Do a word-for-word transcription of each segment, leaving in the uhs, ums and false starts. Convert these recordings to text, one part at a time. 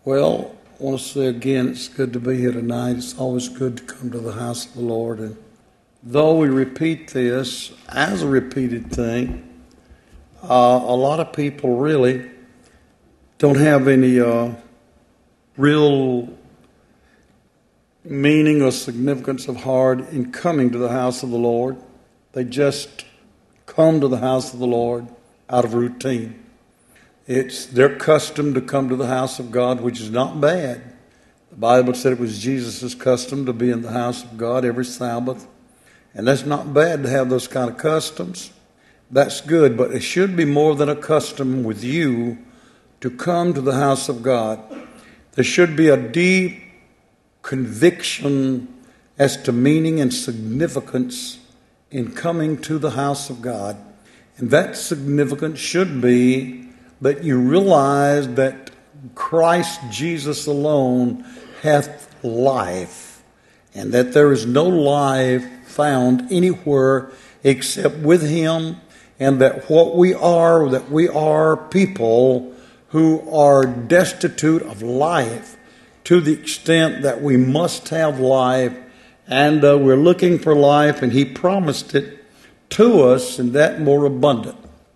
Well, I want to say again, it's good to be here tonight. It's always good to come to the house of the Lord. And though we repeat this as a repeated thing, uh, a lot of people really don't have any uh, real meaning or significance of heart in coming to the house of the Lord. They just come to the house of the Lord out of routine. It's their custom to come to the house of God, which is not bad. The Bible said it was Jesus' custom to be in the house of God every Sabbath. And that's not bad to have those kind of customs. That's good, but it should be more than a custom with you to come to the house of God. There should be a deep conviction as to meaning and significance in coming to the house of God. And that significance should be that you realize that Christ Jesus alone hath life, and that there is no life found anywhere except with Him, and that what we are, that we are people who are destitute of life to the extent that we must have life, and uh, we're looking for life, and He promised it to us, and that more abundant.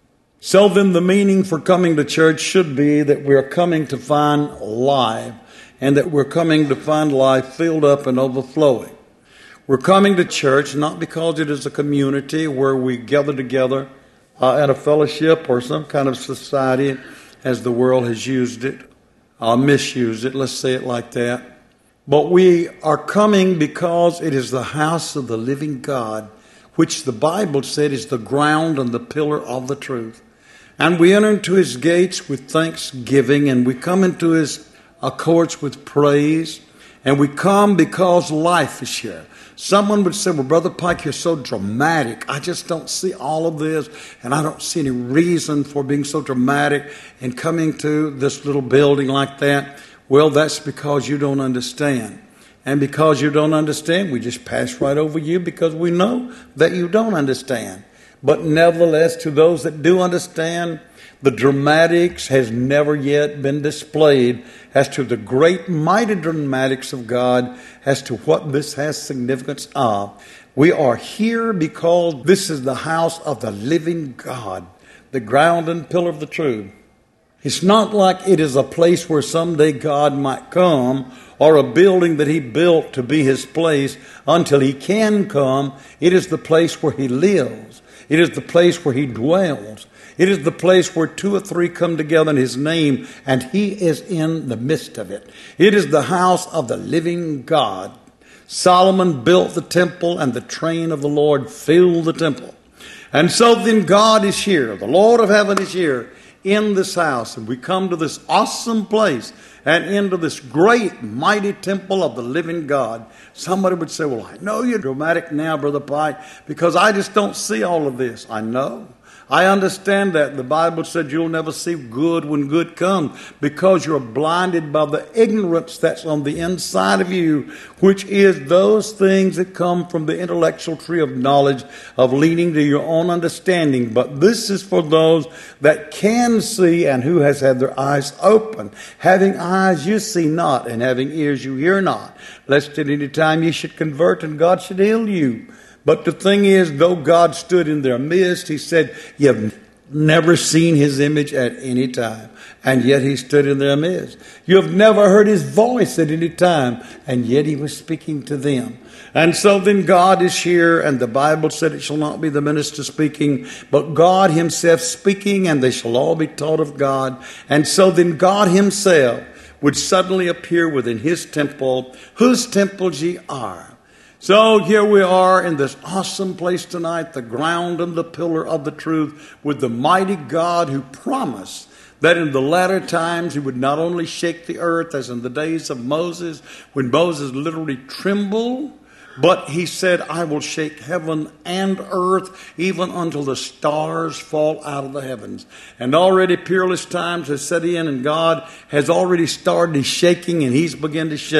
So then the meaning for coming to church should be that we're coming to find life, and that we're coming to find life filled up and overflowing. We're coming to church not because it is a community where we gather together uh, at a fellowship or some kind of society as the world has used it, uh, misused it, let's say it like that. But we are coming because it is the house of the living God, which the Bible said is the ground and the pillar of the truth. And we enter into His gates with thanksgiving, and we come into His uh, courts with praise, and we come because life is here. Someone would say, well, Brother Pike, you're so dramatic. I just don't see all of this, and I don't see any reason for being so dramatic and coming to this little building like that. Well, that's because you don't understand. And because you don't understand, we just pass right over you because we know that you don't understand. But nevertheless, to those that do understand, the dramatics has never yet been displayed as to the great mighty dramatics of God, as to what this has significance of. We are here because this is the house of the living God, the ground and pillar of the truth. It's not like it is a place where someday God might come, or a building that He built to be His place until He can come. It is the place where He lives. It is the place where He dwells. It is the place where two or three come together in His name, and He is in the midst of it. It is the house of the living God. Solomon built the temple, and the train of the Lord filled the temple. And so then God is here. The Lord of heaven is here in this house. And we come to this awesome place and into this great, mighty temple of the living God. Somebody would say, well, I know you're dramatic now, Brother Pike, because I just don't see all of this. I know. I understand that. The Bible said you'll never see good when good comes, because you're blinded by the ignorance that's on the inside of you, which is those things that come from the intellectual tree of knowledge of leaning to your own understanding. But this is for those that can see and who has had their eyes open. Having eyes you see not, and having ears you hear not, lest at any time you should convert and God should heal you. But the thing is, though God stood in their midst, He said, you have never seen His image at any time, and yet He stood in their midst. You have never heard His voice at any time, and yet He was speaking to them. And so then God is here, and the Bible said it shall not be the minister speaking, but God Himself speaking, and they shall all be taught of God. And so then God Himself would suddenly appear within His temple, whose temples ye are. So here we are in this awesome place tonight, the ground and the pillar of the truth, with the mighty God who promised that in the latter times He would not only shake the earth as in the days of Moses, when Moses literally trembled, but He said, I will shake heaven and earth even until the stars fall out of the heavens. And already peerless times has set in, and God has already started His shaking, and He's begun to shake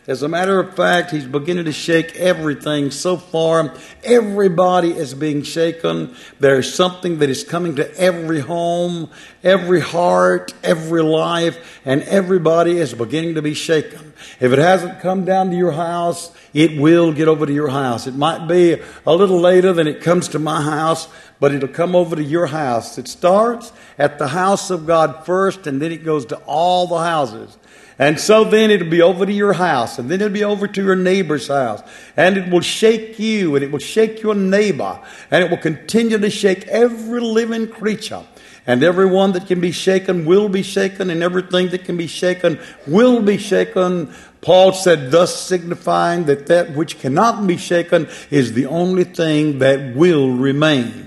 As a matter of fact, he's beginning to shake everything so far. Everybody is being shaken. There's something that is coming to every home, every heart, every life, and everybody is beginning to be shaken. If it hasn't come down to your house, it will get over to your house. It might be a little later than it comes to my house, but it'll come over to your house. It starts at the house of God first, and then it goes to all the houses. And so then it'll be over to your house, and then it'll be over to your neighbor's house. And it will shake you, and it will shake your neighbor, and it will continue to shake every living creature. And everyone that can be shaken will be shaken, and everything that can be shaken will be shaken. Paul said, thus signifying that that which cannot be shaken is the only thing that will remain.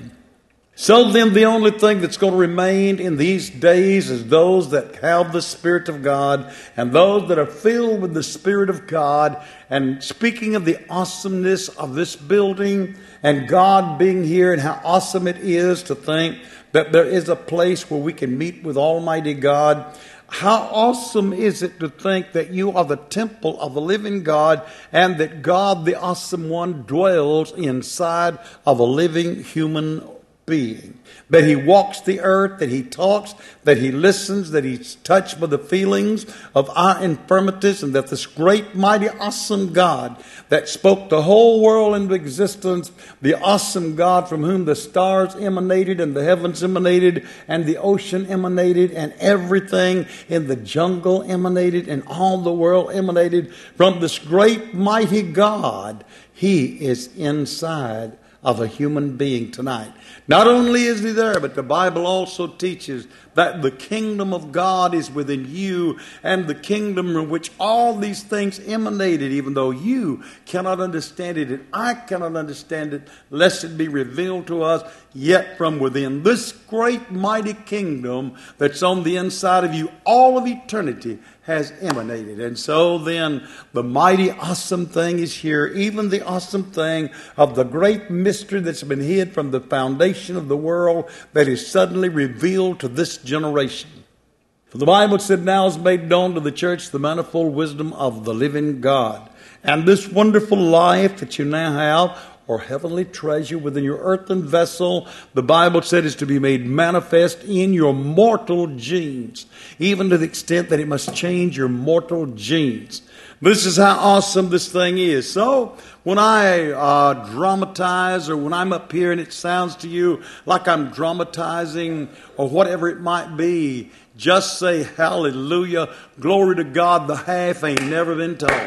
So then the only thing that's going to remain in these days is those that have the Spirit of God and those that are filled with the Spirit of God. And speaking of the awesomeness of this building and God being here and how awesome it is to think that there is a place where we can meet with Almighty God. How awesome is it to think that you are the temple of the living God and that God, the awesome one, dwells inside of a living human being. That he walks the earth, that he talks, that he listens, that he's touched by the feelings of our infirmities, and that this great, mighty, awesome God that spoke the whole world into existence, the awesome God from whom the stars emanated and the heavens emanated and the ocean emanated and everything in the jungle emanated and all the world emanated from this great, mighty God. He is inside of a human being tonight. Not only is he there, but the Bible also teaches that the kingdom of God is within you, and the kingdom in which all these things emanated, even though you cannot understand it and I cannot understand it, lest it be revealed to us, yet from within this great mighty kingdom that's on the inside of you, all of eternity has emanated. And so then the mighty awesome thing is here, even the awesome thing of the great mystery that's been hid from the foundation of the world that is suddenly revealed to this generation. For the Bible said, now is made known to the church the manifold wisdom of the living God. And this wonderful life that you now have, or heavenly treasure within your earthen vessel, the Bible said is to be made manifest in your mortal genes, even to the extent that it must change your mortal genes. This is how awesome this thing is. So when I uh, dramatize, or when I'm up here and it sounds to you like I'm dramatizing or whatever it might be, just say hallelujah, glory to God, the half ain't never been told.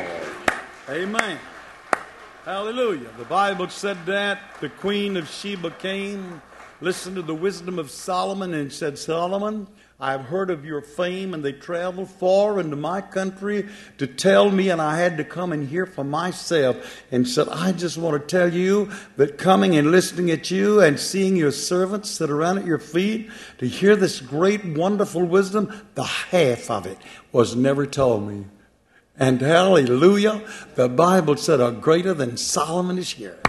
Amen. Hallelujah. The Bible said that. The Queen of Sheba came, listened to the wisdom of Solomon, and said, Solomon, I have heard of your fame, and they traveled far into my country to tell me, and I had to come and hear for myself. And said, I just want to tell you that coming and listening at you and seeing your servants sit around at your feet to hear this great, wonderful wisdom, the half of it was never told me. And hallelujah, the Bible said, a greater than Solomon is here.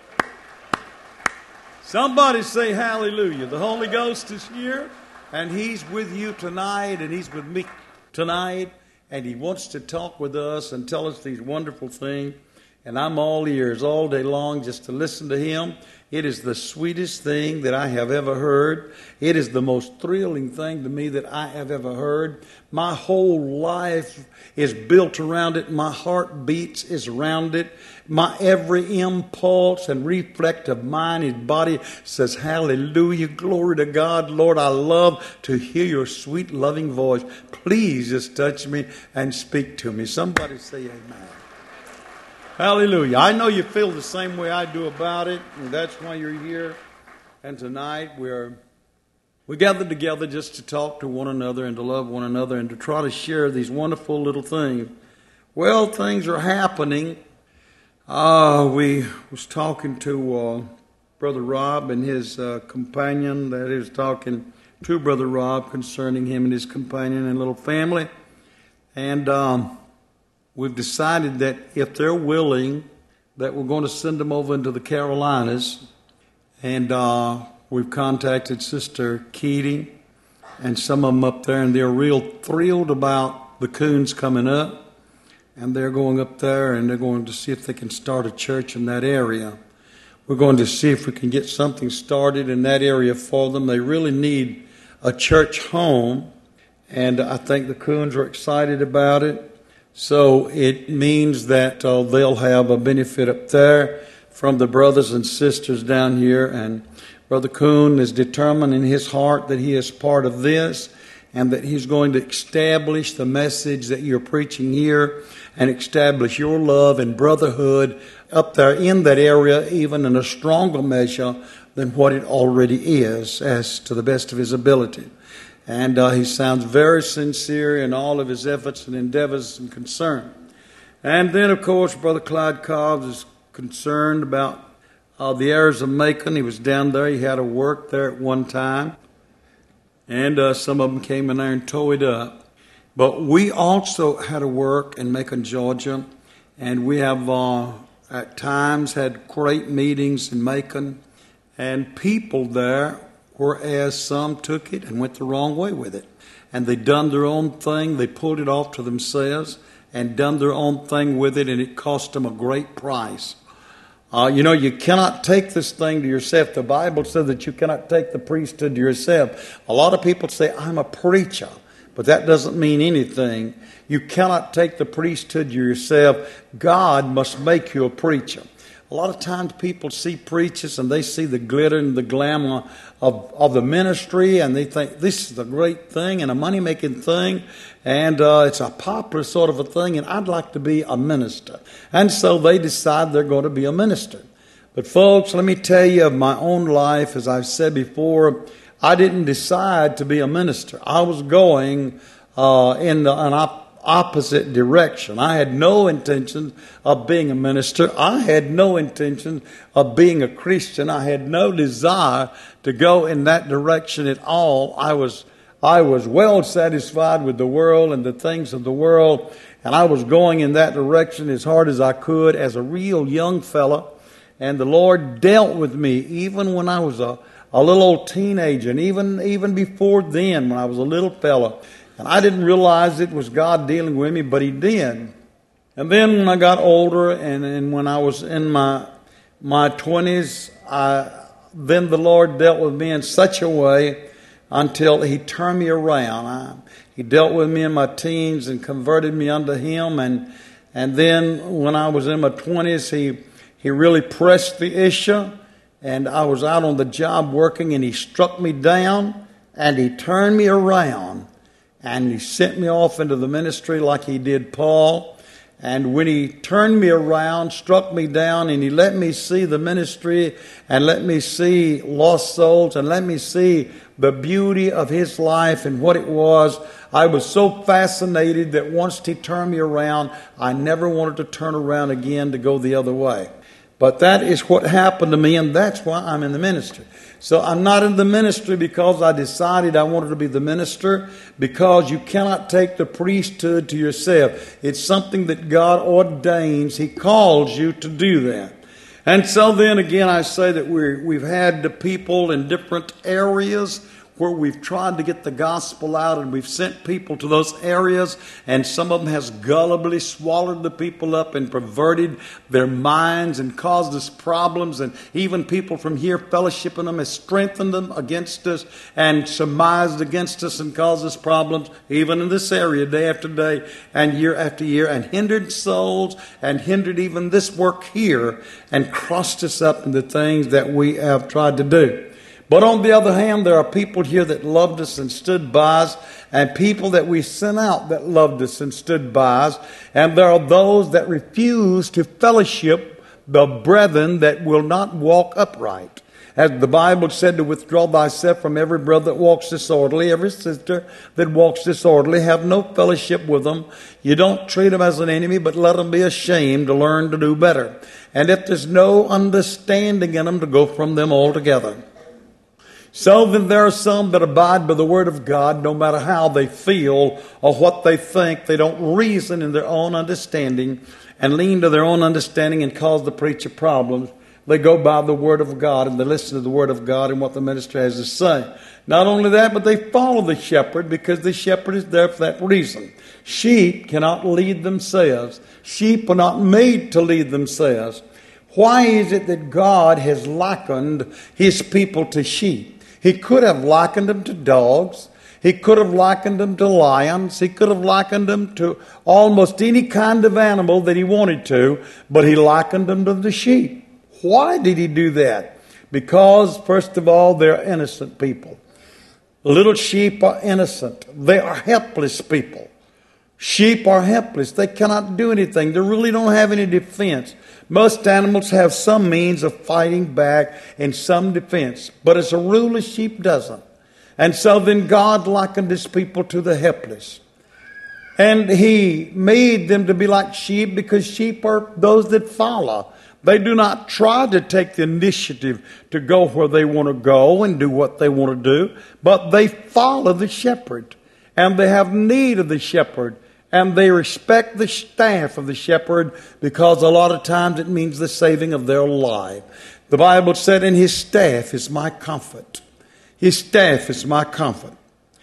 Somebody say hallelujah. The Holy Ghost is here, and he's with you tonight, and he's with me tonight, and he wants to talk with us and tell us these wonderful things. And I'm all ears all day long just to listen to him. It is the sweetest thing that I have ever heard. It is the most thrilling thing to me that I have ever heard. My whole life is built around it. My heart beats is around it. My every impulse and reflect of mind and body says, hallelujah, glory to God. Lord, I love to hear your sweet, loving voice. Please just touch me and speak to me. Somebody say amen. Hallelujah. I know you feel the same way I do about it, and that's why you're here. And tonight we're we gathered together just to talk to one another and to love one another and to try to share these wonderful little things. Well, things are happening. Uh, we was talking to uh, Brother Rob and his uh, companion, that is talking to Brother Rob concerning him and his companion and little family. And um we've decided that if they're willing, that we're going to send them over into the Carolinas. And uh, we've contacted Sister Keating and some of them up there, and they're real thrilled about the coons coming up. and they're going up there and they're going to see if they can start a church in that area. We're going to see if we can get something started in that area for them. They really need a church home, and I think the Coons are excited about it. So it means that uh, they'll have a benefit up there from the brothers and sisters down here. And Brother Coon is determined in his heart that he is part of this and that he's going to establish the message that you're preaching here and establish your love and brotherhood up there in that area, even in a stronger measure than what it already is, as to the best of his ability. And uh, he sounds very sincere in all of his efforts and endeavors and concern. And then, of course, Brother Clyde Cobbs is concerned about uh, the areas of Macon. He was down there. He had to work there at one time. And uh, some of them came in there and tore it up. But we also had to work in Macon, Georgia. And we have uh, at times had great meetings in Macon. And people there, whereas some took it and went the wrong way with it. And they done their own thing. They pulled it off to themselves and done their own thing with it, and it cost them a great price. Uh, you know, you cannot take this thing to yourself. The Bible says that you cannot take the priesthood to yourself. A lot of people say, I'm a preacher, but that doesn't mean anything. You cannot take the priesthood to yourself. God must make you a preacher. A lot of times people see preachers and they see the glitter and the glamour of, of the ministry, and they think this is a great thing and a money-making thing, and uh, it's a popular sort of a thing, and I'd like to be a minister. And so they decide they're going to be a minister. But folks, let me tell you of my own life. As I've said before, I didn't decide to be a minister. I was going uh, in the, an op- opposite direction. I had no intention of being a minister. I had no intention of being a Christian. I had no desire to go in that direction at all. I was I was well satisfied with the world and the things of the world, and I was going in that direction as hard as I could as a real young fella. And the Lord dealt with me even when I was a, a little old teenager, and even, even before then when I was a little fella. And I didn't realize it was God dealing with me, but He did. And then when I got older, and, and when I was in my my twenties, I, then the Lord dealt with me in such a way until He turned me around. I, he dealt with me in my teens and converted me unto Him. And and then when I was in my twenties, He He really pressed the issue. And I was out on the job working, and He struck me down, and He turned me around. And He sent me off into the ministry like He did Paul. And when He turned me around, struck me down, and He let me see the ministry and let me see lost souls and let me see the beauty of His life and what it was, I was so fascinated that once He turned me around, I never wanted to turn around again to go the other way. But that is what happened to me, and that's why I'm in the ministry. So I'm not in the ministry because I decided I wanted to be the minister, because you cannot take the priesthood to yourself. It's something that God ordains. He calls you to do that. And so then again, I say that we're, we've had the people in different areas where we've tried to get the gospel out, and we've sent people to those areas, and some of them has gullibly swallowed the people up and perverted their minds and caused us problems. And even people from here fellowshipping them has strengthened them against us and surmised against us and caused us problems, even in this area, day after day and year after year, and hindered souls and hindered even this work here and crossed us up in the things that we have tried to do. But on the other hand, there are people here that loved us and stood by us, and people that we sent out that loved us and stood by us. And there are those that refuse to fellowship the brethren that will not walk upright. As the Bible said, to withdraw thyself from every brother that walks disorderly, every sister that walks disorderly, have no fellowship with them. You don't treat them as an enemy, but let them be ashamed to learn to do better. And if there's no understanding in them, to go from them altogether. So then there are some that abide by the Word of God no matter how they feel or what they think. They don't reason in their own understanding and lean to their own understanding and cause the preacher problems. They go by the Word of God, and they listen to the Word of God and what the minister has to say. Not only that, but they follow the shepherd because the shepherd is there for that reason. Sheep cannot lead themselves. Sheep are not made to lead themselves. Why is it that God has likened His people to sheep? He could have likened them to dogs. He could have likened them to lions. He could have likened them to almost any kind of animal that He wanted to, but He likened them to the sheep. Why did He do that? Because, first of all, they're innocent people. Little sheep are innocent. They are helpless people. Sheep are helpless. They cannot do anything. They really don't have any defense. Most animals have some means of fighting back and some defense. But as a rule, a sheep doesn't. And so then God likened His people to the helpless. And He made them to be like sheep because sheep are those that follow. They do not try to take the initiative to go where they want to go and do what they want to do, but they follow the shepherd, and they have need of the shepherd, and they respect the staff of the shepherd because a lot of times it means the saving of their life. The Bible said, "And His staff is my comfort." His staff is my comfort.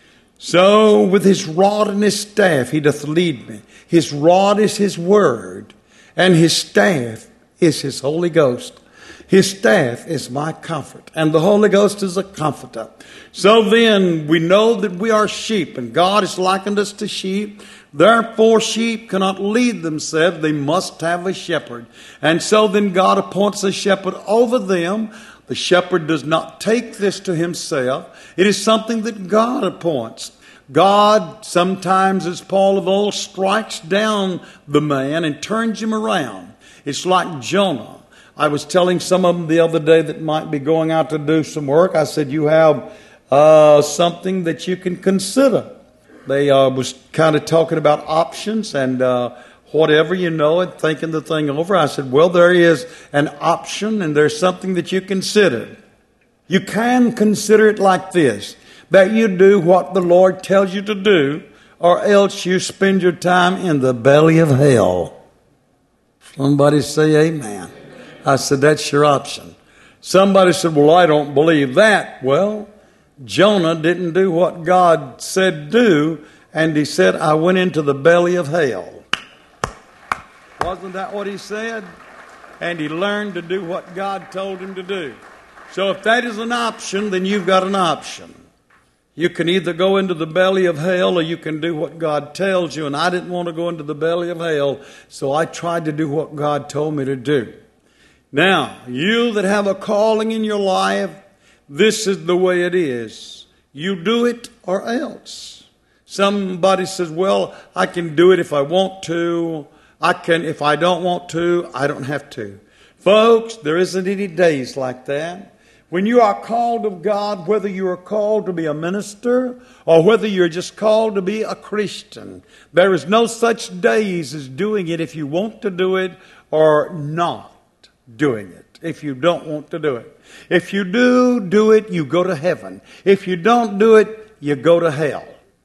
So with His rod and His staff He doth lead me. His rod is His word, and His staff is His Holy Ghost. His staff is my comfort, and the Holy Ghost is a comforter. So then we know that we are sheep, and God has likened us to sheep. Therefore sheep cannot lead themselves. They must have a shepherd. And so then God appoints a shepherd over them. The shepherd does not take this to himself. It is something that God appoints. God sometimes, as Paul of old, strikes down the man and turns him around. It's like Jonah. I was telling some of them the other day that might be going out to do some work. I said, you have uh, something that you can consider. They uh, was kind of talking about options and uh, whatever, you know, and thinking the thing over. I said, well, there is an option and there's something that you consider. You can consider it like this, that you do what the Lord tells you to do, or else you spend your time in the belly of hell. Somebody say amen. I said, that's your option. Somebody said, well, I don't believe that. Well, Jonah didn't do what God said do, and he said, I went into the belly of hell. Wasn't that what he said? And he learned to do what God told him to do. So if that is an option, then you've got an option. You can either go into the belly of hell or you can do what God tells you. And I didn't want to go into the belly of hell, so I tried to do what God told me to do. Now, you that have a calling in your life, this is the way it is. You do it or else. Somebody says, well, I can do it if I want to. I can, if I don't want to, I don't have to. Folks, there isn't any days like that. When you are called of God, whether you are called to be a minister or whether you're just called to be a Christian, there is no such days as doing it if you want to do it or not doing it, if you don't want to do it. If you do do it, you go to heaven. If you don't do it, you go to hell.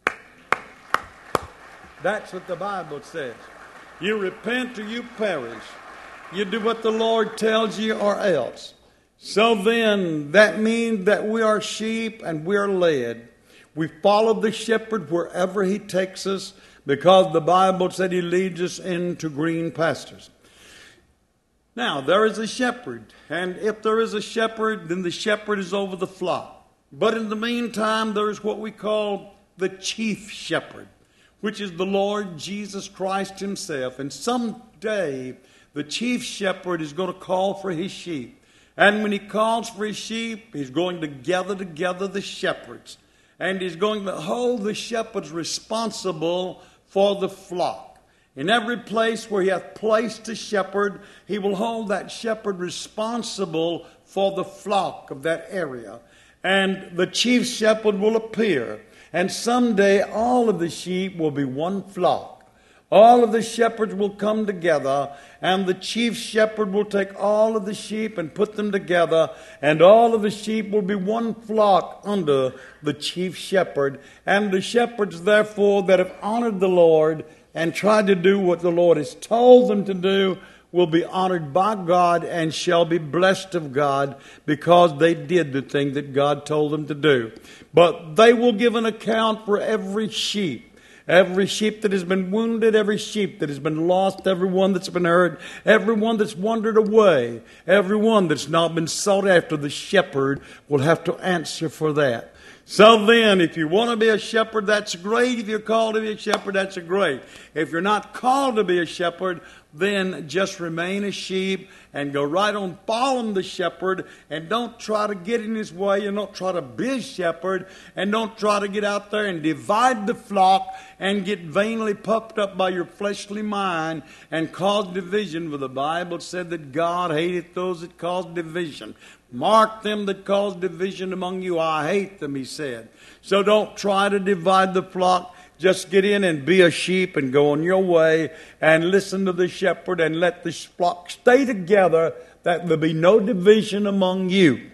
That's what the Bible says. You repent or you perish. You do what the Lord tells you or else. So then, that means that we are sheep and we are led. We follow the shepherd wherever he takes us because the Bible said he leads us into green pastures. Now, there is a shepherd, and if there is a shepherd, then the shepherd is over the flock. But in the meantime, there is what we call the chief shepherd, which is the Lord Jesus Christ himself. And someday, the chief shepherd is going to call for his sheep. And when he calls for his sheep, he's going to gather together the shepherds. And he's going to hold the shepherds responsible for the flock. In every place where he hath placed a shepherd, he will hold that shepherd responsible for the flock of that area. And the chief shepherd will appear. And someday all of the sheep will be one flock. All of the shepherds will come together, and the chief shepherd will take all of the sheep and put them together, and all of the sheep will be one flock under the chief shepherd. And the shepherds, therefore, that have honored the Lord and tried to do what the Lord has told them to do, will be honored by God and shall be blessed of God because they did the thing that God told them to do. But they will give an account for every sheep. Every sheep that has been wounded, every sheep that has been lost, every one that's been hurt, every one that's wandered away, every one that's not been sought after, the shepherd will have to answer for that. So then, if you want to be a shepherd, that's great. If you're called to be a shepherd, that's great. If you're not called to be a shepherd, then just remain a sheep and go right on following the shepherd, and don't try to get in his way, and don't try to be a shepherd, and don't try to get out there and divide the flock and get vainly puffed up by your fleshly mind and cause division. For the Bible said that God hateth those that cause division. Mark them that cause division among you. I hate them, he said. So don't try to divide the flock. Just get in and be a sheep and go on your way and listen to the shepherd and let the flock stay together, that there be no division among you.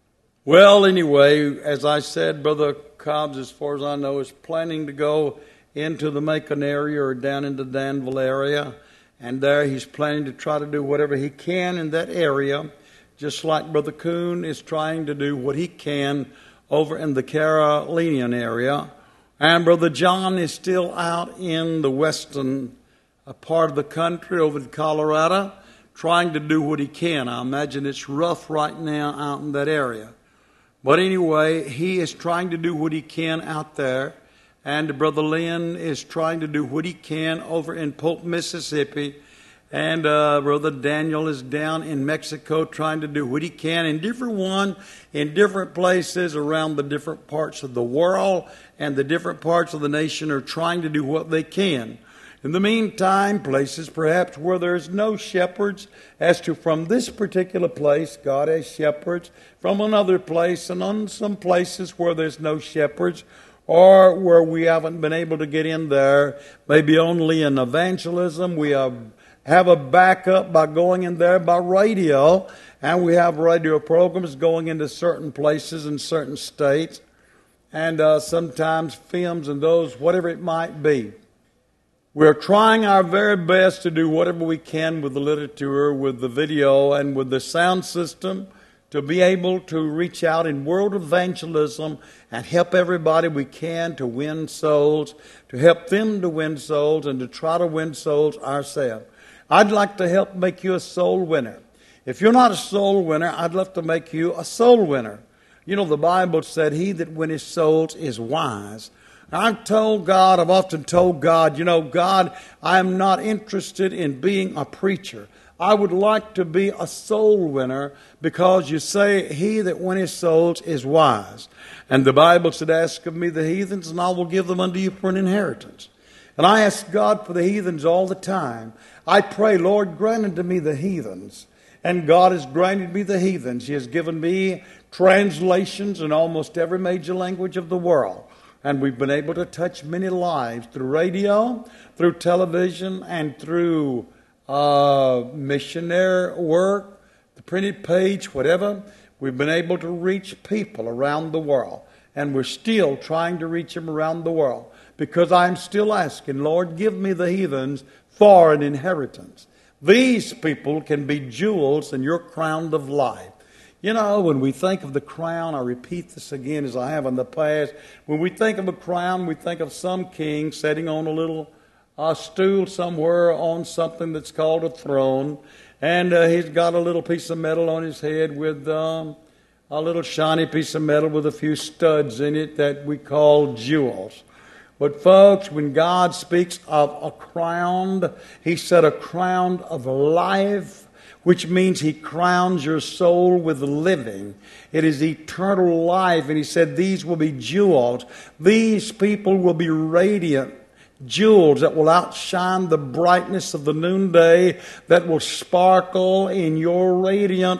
Well, anyway, as I said, Brother Cobbs, as far as I know, is planning to go into the Macon area or down into Danville area. And there he's planning to try to do whatever he can in that area, just like Brother Coon is trying to do what he can over in the Carolinian area. And Brother John is still out in the western part of the country, over in Colorado, trying to do what he can. I imagine it's rough right now out in that area. But anyway, he is trying to do what he can out there. And Brother Lynn is trying to do what he can over in Polk, Mississippi. And uh, Brother Daniel is down in Mexico trying to do what he can in different one, in different places around the different parts of the world, and the different parts of the nation are trying to do what they can. In the meantime, places perhaps where there's no shepherds, as to from this particular place, God has shepherds, from another place, and on some places where there's no shepherds, or where we haven't been able to get in there, maybe only in evangelism, we have have a backup by going in there by radio, and we have radio programs going into certain places in certain states, and uh, sometimes films and those, whatever it might be. We're trying our very best to do whatever we can with the literature, with the video, and with the sound system to be able to reach out in world evangelism and help everybody we can to win souls, to help them to win souls, and to try to win souls ourselves. I'd like to help make you a soul winner. If you're not a soul winner, I'd love to make you a soul winner. You know, the Bible said, he that winneth souls is wise. I've told God, I've often told God, you know, God, I'm not interested in being a preacher. I would like to be a soul winner, because you say, he that winneth souls is wise. And the Bible said, ask of me the heathens, and I will give them unto you for an inheritance. And I ask God for the heathens all the time. I pray, Lord, grant unto me the heathens. And God has granted me the heathens. He has given me translations in almost every major language of the world. And we've been able to touch many lives through radio, through television, and through uh, missionary work, the printed page, whatever. We've been able to reach people around the world. And we're still trying to reach them around the world. Because I'm still asking, Lord, give me the heathens for an inheritance. These people can be jewels in your crown of life. You know, when we think of the crown, I repeat this again as I have in the past, when we think of a crown, we think of some king sitting on a little uh, stool somewhere on something that's called a throne, and uh, he's got a little piece of metal on his head with um, a little shiny piece of metal with a few studs in it that we call jewels. But folks, when God speaks of a crown, he said a crown of life, which means he crowns your soul with living. It is eternal life. And he said these will be jewels. These people will be radiant jewels that will outshine the brightness of the noonday, that will sparkle in your radiant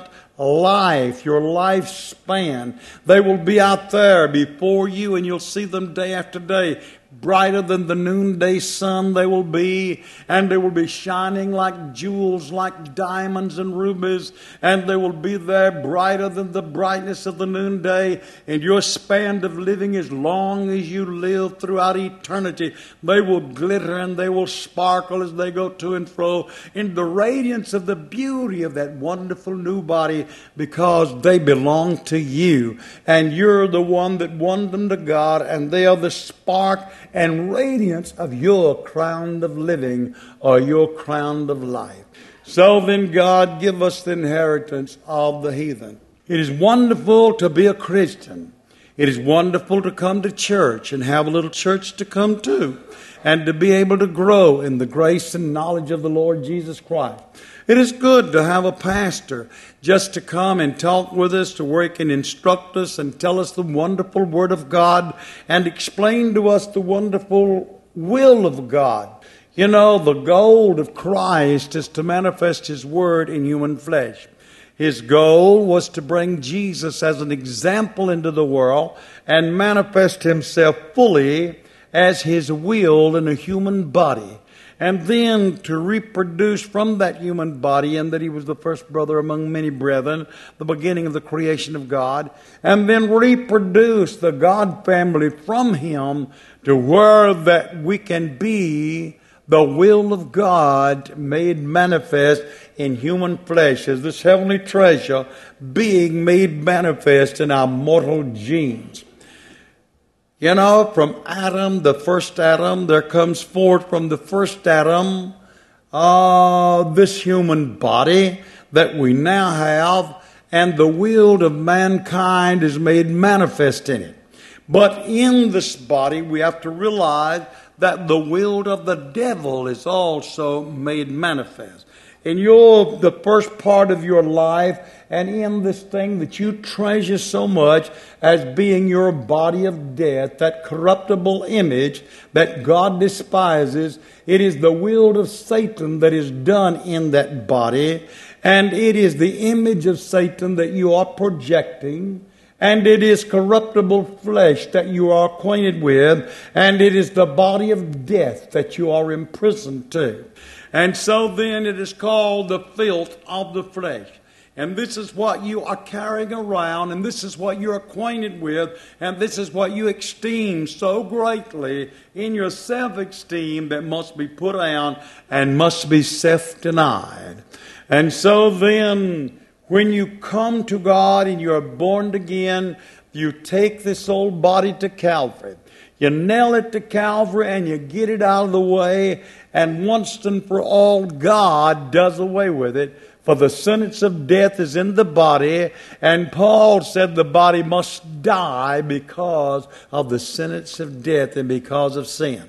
life, your lifespan. They will be out there before you, and you'll see them day after day, brighter than the noonday sun they will be, and they will be shining like jewels, like diamonds and rubies, and they will be there brighter than the brightness of the noonday. And your span of living, as long as you live throughout eternity, they will glitter and they will sparkle as they go to and fro in the radiance of the beauty of that wonderful new body, because they belong to you, and you're the one that won them to God, and they are the spark and radiance of your crown of living, or your crown of life. So then, God, give us the inheritance of the heathen. It is wonderful to be a Christian. It is wonderful to come to church and have a little church to come to, and to be able to grow in the grace and knowledge of the Lord Jesus Christ. It is good to have a pastor just to come and talk with us, to where he can instruct us and tell us the wonderful Word of God and explain to us the wonderful will of God. You know, the goal of Christ is to manifest His Word in human flesh. His goal was to bring Jesus as an example into the world and manifest Himself fully as His will in a human body, and then to reproduce from that human body, and that He was the first brother among many brethren, the beginning of the creation of God, and then reproduce the God family from Him to where that we can be the will of God made manifest in human flesh, as this heavenly treasure being made manifest in our mortal genes. You know, from Adam, the first Adam, there comes forth from the first Adam uh, this human body that we now have, and the will of mankind is made manifest in it. But in this body, we have to realize that the will of the devil is also made manifest. In your, the first part of your life, and in this thing that you treasure so much as being your body of death, that corruptible image that God despises, it is the will of Satan that is done in that body, and it is the image of Satan that you are projecting, and it is corruptible flesh that you are acquainted with, and it is the body of death that you are imprisoned to. And so then it is called the filth of the flesh. And this is what you are carrying around, and this is what you're acquainted with, and this is what you esteem so greatly in your self-esteem that must be put down and must be self-denied. And so then, when you come to God and you are born again, you take this old body to Calvary. You nail it to Calvary and you get it out of the way, and once and for all, God does away with it. For the sentence of death is in the body, and Paul said the body must die because of the sentence of death and because of sin.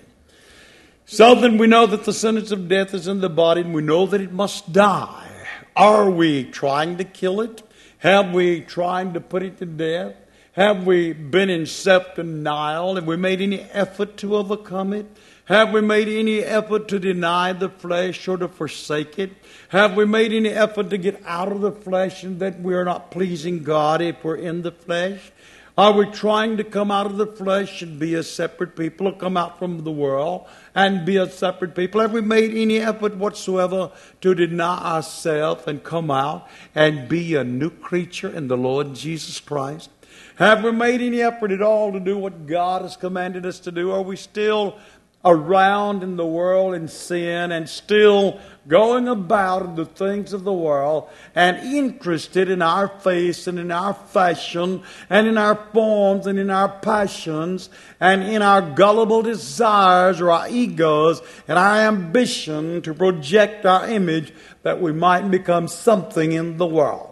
So then we know that the sentence of death is in the body, and we know that it must die. Are we trying to kill it? Have we trying to put it to death? Have we been in self-denial? Have we made any effort to overcome it? Have we made any effort to deny the flesh or to forsake it? Have we made any effort to get out of the flesh and that we are not pleasing God if we're in the flesh? Are we trying to come out of the flesh and be a separate people, or come out from the world and be a separate people? Have we made any effort whatsoever to deny ourselves and come out and be a new creature in the Lord Jesus Christ? Have we made any effort at all to do what God has commanded us to do? Are we still around in the world in sin and still going about in the things of the world and interested in our face and in our fashion and in our forms and in our passions and in our gullible desires or our egos and our ambition to project our image that we might become something in the world?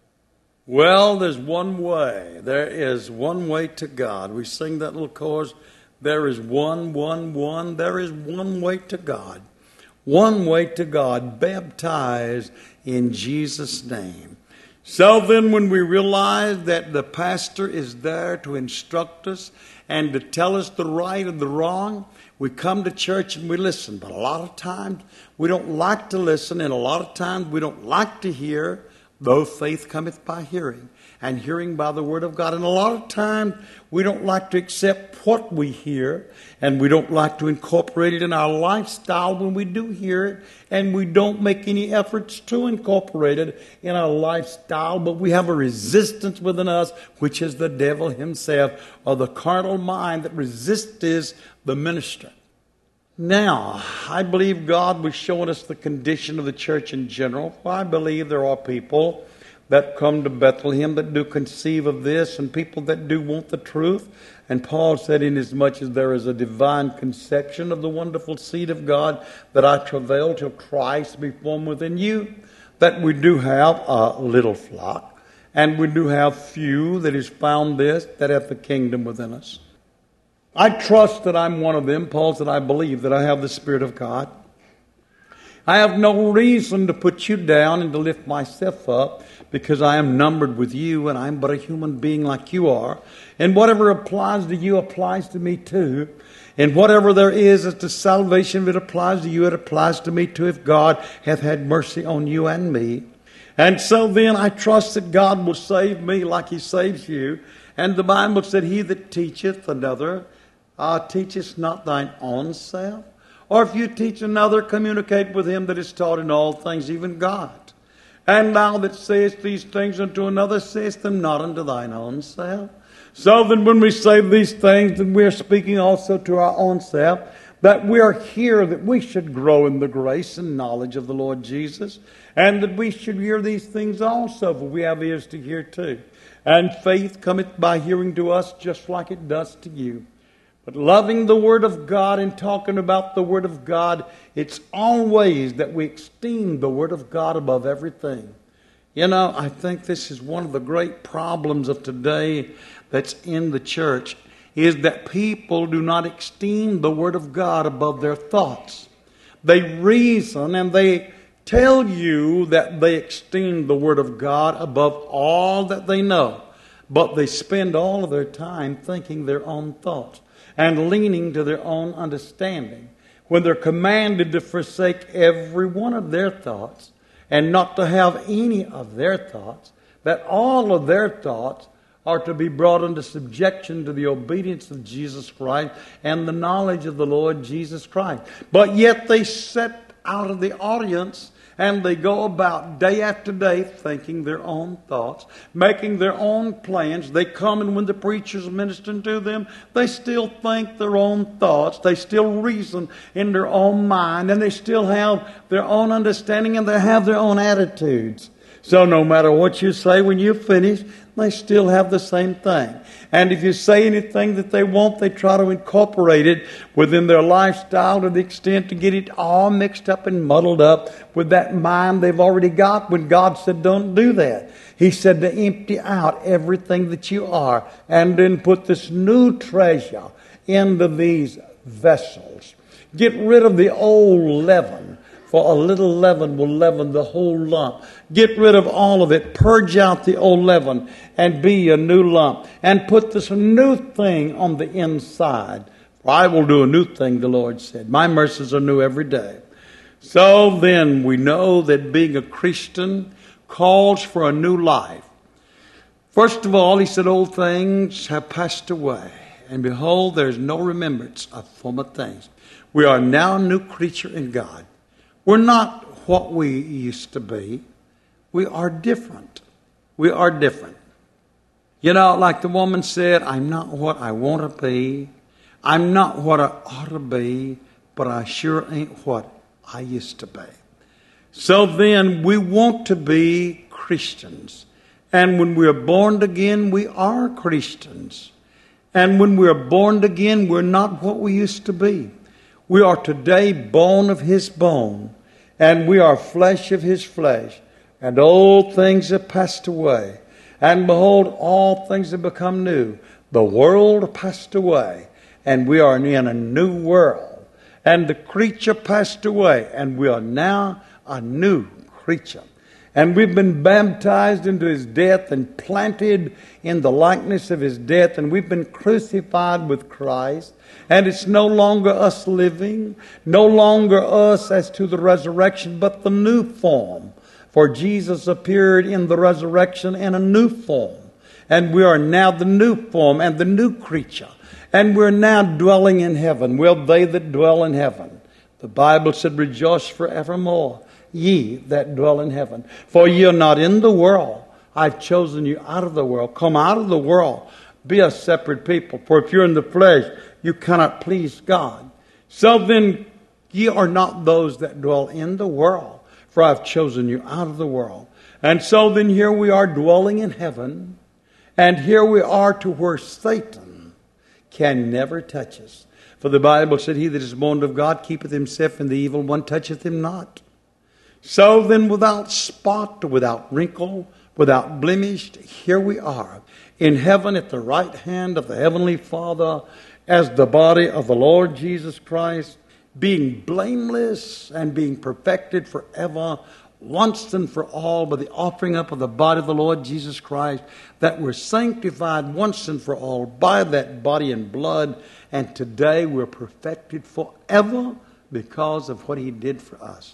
Well, there's one way. There is one way to God. We sing that little chorus. There is one, one, one. There is one way to God. One way to God, baptized in Jesus' name. So then when we realize that the pastor is there to instruct us and to tell us the right and the wrong, we come to church and we listen. But a lot of times we don't like to listen, and a lot of times we don't like to hear. Though faith cometh by hearing, and hearing by the word of God. And a lot of times we don't like to accept what we hear, and we don't like to incorporate it in our lifestyle when we do hear it, and we don't make any efforts to incorporate it in our lifestyle, but we have a resistance within us, which is the devil himself, or the carnal mind that resists the minister. Now, I believe God was showing us the condition of the church in general. I believe there are people that come to Bethlehem that do conceive of this, and people that do want the truth. And Paul said, inasmuch as there is a divine conception of the wonderful seed of God, that I travail till Christ be formed within you, that we do have a little flock, and we do have few that is found this, that have the kingdom within us. I trust that I'm one of them. Paul said, I believe that I have the Spirit of God. I have no reason to put you down and to lift myself up, because I am numbered with you, and I'm but a human being like you are. And whatever applies to you applies to me too. And whatever there is as to salvation, if it applies to you, it applies to me too, if God hath had mercy on you and me. And so then I trust that God will save me like He saves you. And the Bible said, he that teacheth another, uh, teacheth not thine own self. Or if you teach another, communicate with him that is taught in all things, even God. And thou that sayest these things unto another, sayest them not unto thine own self. So then when we say these things, then we are speaking also to our own self, that we are here, that we should grow in the grace and knowledge of the Lord Jesus, and that we should hear these things also, for we have ears to hear too. And faith cometh by hearing to us, just like it does to you. But loving the Word of God and talking about the Word of God, it's always that we esteem the Word of God above everything. You know, I think this is one of the great problems of today that's in the church, is that people do not esteem the Word of God above their thoughts. They reason and they tell you that they esteem the Word of God above all that they know, but they spend all of their time thinking their own thoughts and leaning to their own understanding, when they're commanded to forsake every one of their thoughts and not to have any of their thoughts, that all of their thoughts are to be brought into subjection to the obedience of Jesus Christ and the knowledge of the Lord Jesus Christ. But yet they sit out of the audience and they go about day after day thinking their own thoughts, making their own plans. They come, and when the preacher's ministering to them, they still think their own thoughts. They still reason in their own mind, and they still have their own understanding, and they have their own attitudes. So no matter what you say when you finish, they still have the same thing. And if you say anything that they want, they try to incorporate it within their lifestyle to the extent to get it all mixed up and muddled up with that mind they've already got, when God said don't do that. He said to empty out everything that you are and then put this new treasure into these vessels. Get rid of the old leaven, for a little leaven will leaven the whole lump. Get rid of all of it. Purge out the old leaven and be a new lump. And put this new thing on the inside. For I will do a new thing, the Lord said. My mercies are new every day. So then we know that being a Christian calls for a new life. First of all, he said, old things have passed away. And behold, there is no remembrance of former things. We are now a new creature in God. We're not what we used to be. We are different. We are different. You know, like the woman said, I'm not what I want to be. I'm not what I ought to be, but I sure ain't what I used to be. So then we want to be Christians. And when we are born again, we are Christians. And when we are born again, we're not what we used to be. We are today bone of His bone, and we are flesh of His flesh. And old things have passed away, and behold, all things have become new. The world passed away, and we are in a new world. And the creature passed away, and we are now a new creature. And we've been baptized into His death and planted in the likeness of His death. And we've been crucified with Christ. And it's no longer us living, no longer us as to the resurrection, but the new form For Jesus appeared in the resurrection in a new form. And we are now the new form and the new creature. And we're now dwelling in heaven. Will they that dwell in heaven. The Bible said, rejoice forevermore, ye that dwell in heaven. For ye are not in the world. I've chosen you out of the world. Come out of the world. Be a separate people. For if you're in the flesh, you cannot please God. So then, ye are not those that dwell in the world. For I've chosen you out of the world. And so then here we are dwelling in heaven. And here we are to where Satan can never touch us. For the Bible said, he that is born of God keepeth himself, and the evil one toucheth him not. So then, without spot, without wrinkle, without blemish, here we are in heaven at the right hand of the Heavenly Father as the body of the Lord Jesus Christ, being blameless and being perfected forever, once and for all, by the offering up of the body of the Lord Jesus Christ, that we're sanctified once and for all by that body and blood, and today we're perfected forever because of what He did for us.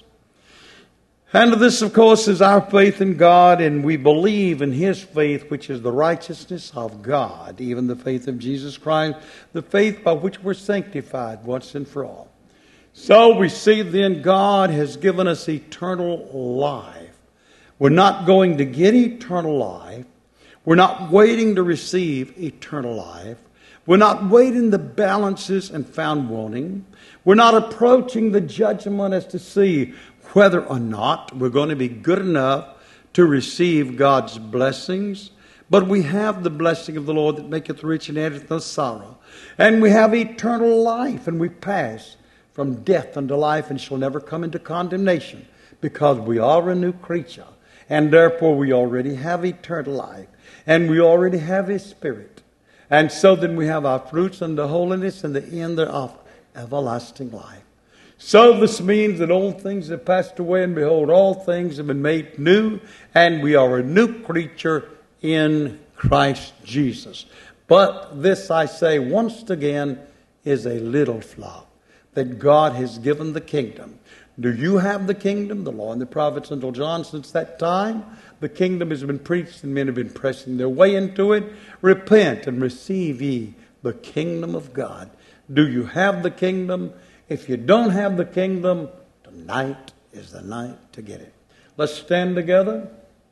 And this, of course, is our faith in God, and we believe in His faith, which is the righteousness of God, even the faith of Jesus Christ, the faith by which we're sanctified once and for all. So we see then God has given us eternal life. We're not going to get eternal life. We're not waiting to receive eternal life. We're not weighing the balances and found wanting. We're not approaching the judgment as to see whether or not we're going to be good enough to receive God's blessings. But we have the blessing of the Lord that maketh rich and addeth no sorrow. And we have eternal life, and we pass from death unto life, and shall never come into condemnation, because we are a new creature, and therefore we already have eternal life, and we already have His Spirit. And so then we have our fruits unto holiness, and the end thereof everlasting life. So this means that old things have passed away, and behold, all things have been made new, and we are a new creature in Christ Jesus. But this, I say once again, is a little flock, that God has given the kingdom. Do you have the kingdom? The law and the prophets until John. Since that time, the kingdom has been preached, and men have been pressing their way into it. Repent and receive ye the kingdom of God. Do you have the kingdom? If you don't have the kingdom, tonight is the night to get it. Let's stand together.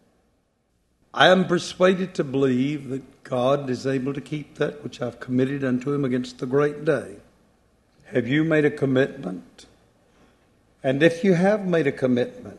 I am persuaded to believe that God is able to keep that which I've committed unto Him against the great day. Have you made a commitment? And if you have made a commitment,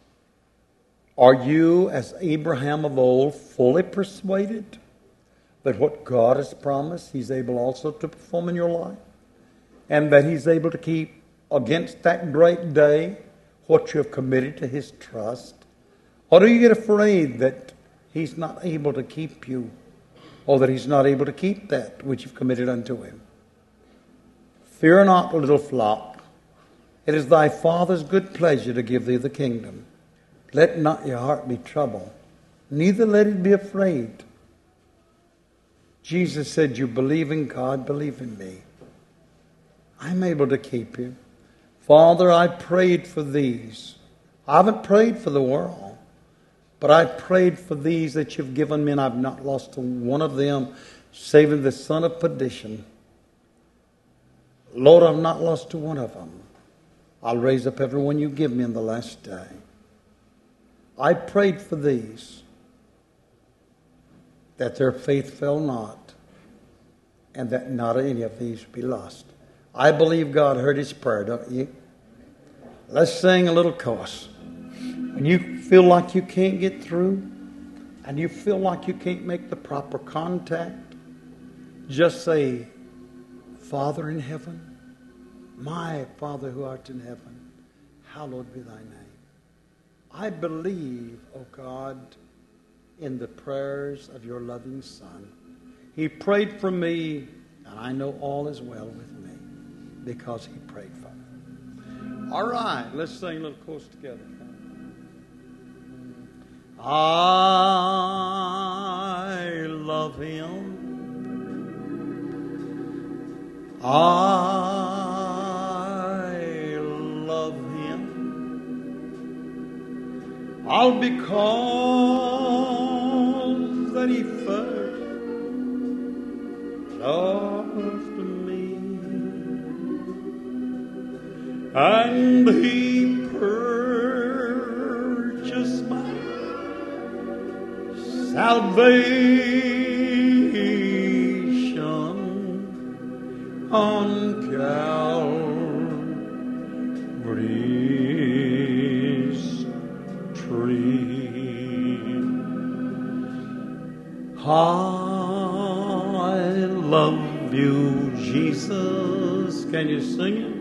are you, as Abraham of old, fully persuaded that what God has promised, He's able also to perform in your life? And that He's able to keep against that great day what you have committed to His trust? Or do you get afraid that He's not able to keep you, or that He's not able to keep that which you've committed unto Him? Fear not, little flock. It is thy Father's good pleasure to give thee the kingdom. Let not your heart be troubled, neither let it be afraid. Jesus said, you believe in God, believe in me. I'm able to keep you. Father, I prayed for these. I haven't prayed for the world, but I prayed for these that you've given me, and I've not lost one of them, saving the son of perdition. Lord, I've not lost to one of them. I'll raise up every one you give me in the last day. I prayed for these, that their faith fail not, and that not any of these be lost. I believe God heard his prayer, don't you? Let's sing a little chorus. When you feel like you can't get through, and you feel like you can't make the proper contact, just say, Father in heaven, my Father who art in heaven, hallowed be thy name. I believe, O God, in the prayers of your loving Son. He prayed for me, and I know all is well with me because he prayed for me. All right, let's sing a little chorus together. I love him. I love him. all because that he first loved me, and he purchased my salvation on Calvary's tree. I love you, Jesus. Can you sing it?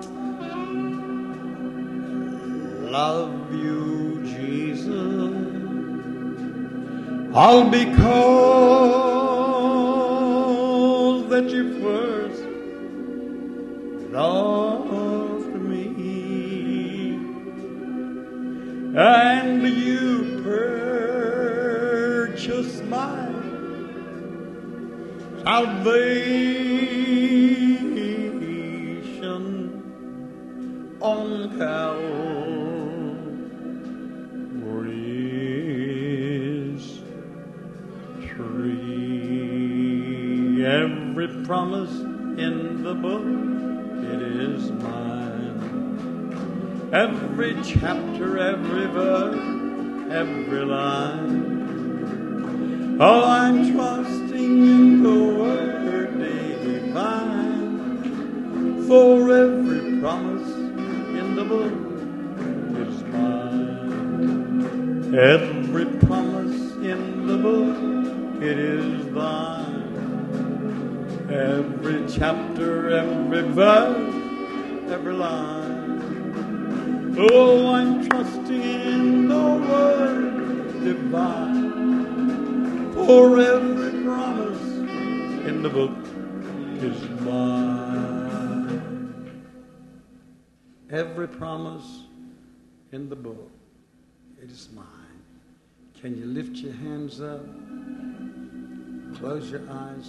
Love you, Jesus. All because that you first loved me, and you purchased my salvation on Calvary's tree. Every promise in the book, it is mine. Every chapter, every verse, every line. Oh, I'm trusting in the word divine, for every promise in the book is mine. Every promise in the book, it is thine. Every chapter, every verse, every line. Oh, I'm trusting in the word divine, for every promise in the book is mine. Every promise in the book, it is mine. Can you lift your hands up? Close your eyes.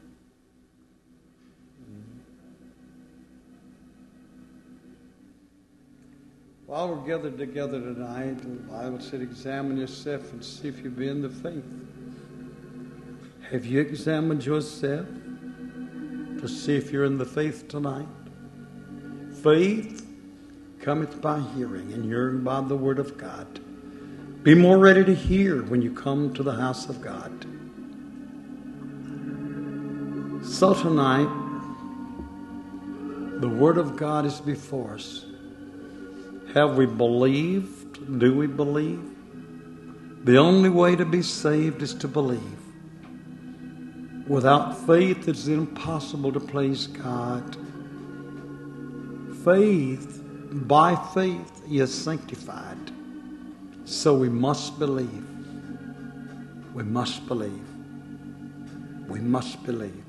While we're gathered together tonight, the Bible said, examine yourself and see if you be in the faith. Have you examined yourself to see if you're in the faith tonight? Faith cometh by hearing, and hearing by the word of God. Be more ready to hear when you come to the house of God. So tonight, the word of God is before us. Have we believed? Do we believe? The only way to be saved is to believe. Without faith, it's impossible to please God. Faith, by faith, is sanctified. So we must believe. We must believe. We must believe.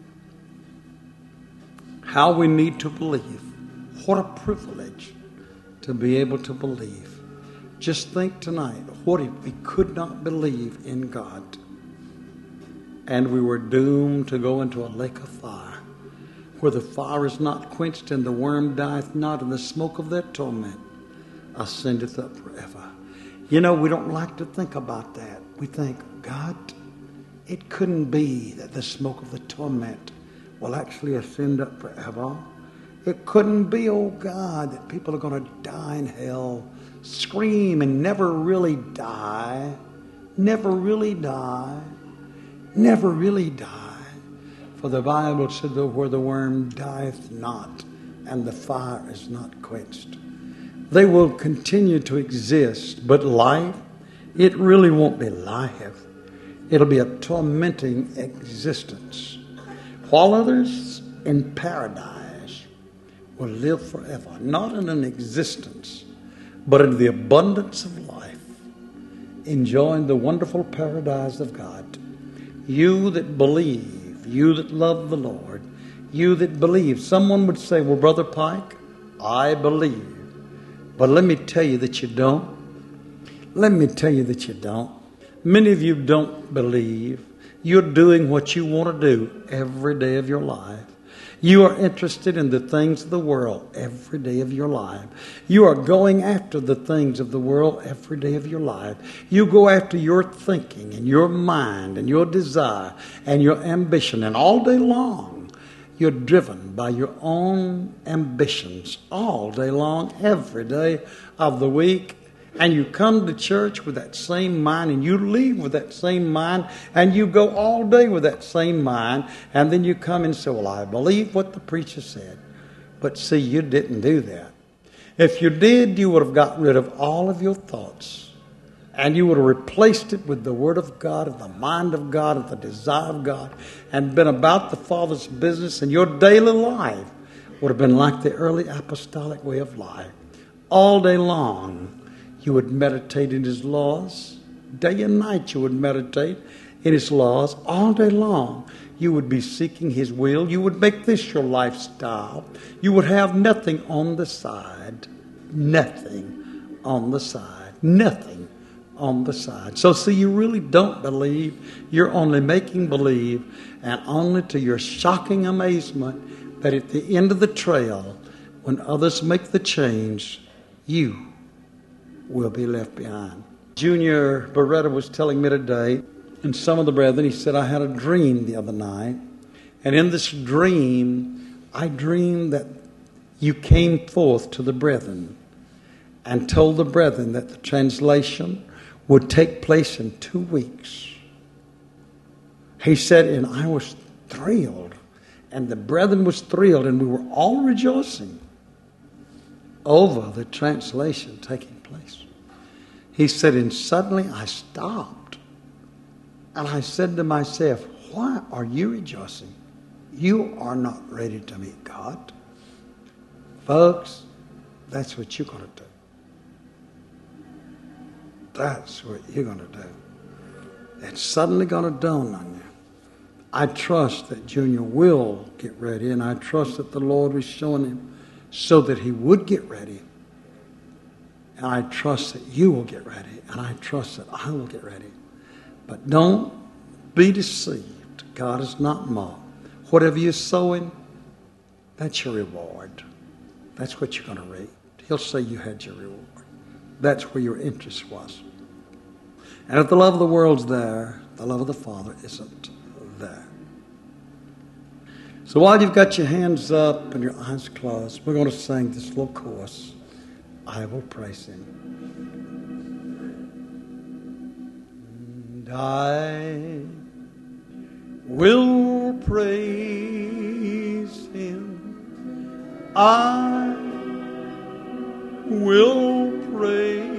How we need to believe. What a privilege to be able to believe. Just think tonight, what if we could not believe in God, and we were doomed to go into a lake of fire, where the fire is not quenched and the worm dieth not, and the smoke of their torment ascendeth up forever. You know, we don't like to think about that. We think, God, it couldn't be that the smoke of the torment will actually ascend up forever. It couldn't be, oh God, that people are going to die in hell, scream and never really die, never really die, never really die. For the Bible said that where the worm dieth not and the fire is not quenched, they will continue to exist. But life, it really won't be life. It'll be a tormenting existence. While others in paradise will live forever, not in an existence, but in the abundance of life, enjoying the wonderful paradise of God. You that believe, you that love the Lord, you that believe. Someone would say, well, Brother Pike, I believe. But let me tell you that you don't. Let me tell you that you don't. Many of you don't believe. You're doing what you want to do every day of your life. You are interested in the things of the world every day of your life. You are going after the things of the world every day of your life. You go after your thinking and your mind and your desire and your ambition. And all day long, you're driven by your own ambitions all day long, every day of the week. And you come to church with that same mind, and you leave with that same mind, and you go all day with that same mind, and then you come and say, well, I believe what the preacher said. But see, you didn't do that. If you did, you would have got rid of all of your thoughts, and you would have replaced it with the Word of God and the mind of God and the desire of God, and been about the Father's business, and your daily life would have been like the early apostolic way of life. All day long, you would meditate in His laws. Day and night you would meditate in His laws. All day long you would be seeking His will. You would make this your lifestyle. You would have nothing on the side. Nothing on the side. Nothing on the side. So see, you really don't believe. You're only making believe, and only to your shocking amazement that at the end of the trail, when others make the change, you will be left behind. Junior Beretta was telling me today, and some of the brethren, he said, I had a dream the other night, and in this dream, I dreamed that you came forth to the brethren and told the brethren that the translation would take place in two weeks. He said, and I was thrilled, and the brethren was thrilled, and we were all rejoicing over the translation taking place. He said, and suddenly I stopped. And I said to myself, why are you rejoicing? You are not ready to meet God. Folks, that's what you're going to do. That's what you're going to do. It's suddenly going to dawn on you. I trust that Junior will get ready, and I trust that the Lord was showing him so that he would get ready. And I trust that you will get ready. And I trust that I will get ready. But don't be deceived. God is not mocked. Whatever you're sowing, that's your reward. That's what you're going to reap. He'll say you had your reward. That's where your interest was. And if the love of the world's there, the love of the Father isn't there. So while you've got your hands up and your eyes closed, we're going to sing this little chorus. I will praise Him. And I will praise Him. I will praise